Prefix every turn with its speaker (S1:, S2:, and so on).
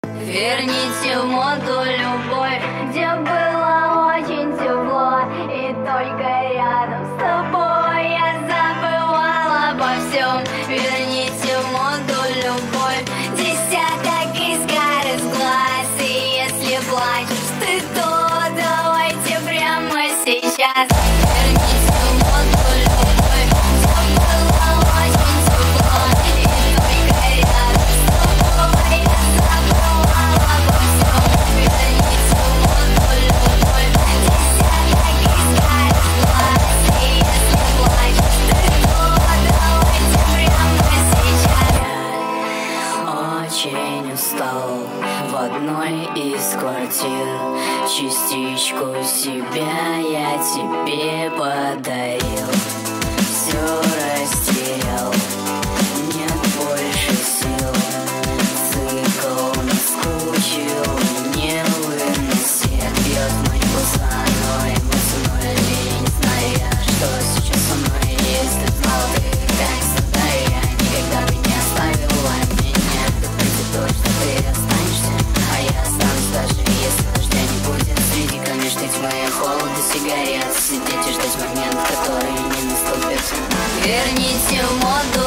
S1: Верните в моду любовь, где было очень тепло, и только рядом с тобой я забывала обо всем. Верните в моду любовь, десяток искр из глаз, и если плачешь ты, то давайте прямо сейчас. Верните в моду любовь, где было очень тепло, и только рядом с тобой я забывала обо всем. Верните в моду любовь, десяток искр из глаз, и если плачешь ты, то давайте прямо сейчас. Я очень устал в одной из квартир, частичку себя я тебе подарил. Все растерял, нет больше сил, цикл наскучил, не выносит, бьет мой глаза, но эмоционально не знаю, что сейчас со мной есть. Ты знал, ты как всегда, я никогда бы не оставила меня. Ты будет то, что ты останешься, а я останусь, даже если дождя не будет. Среди кромешной тьмы холода сигарет, сидеть и ждать момент, который не наступит. Верните в моду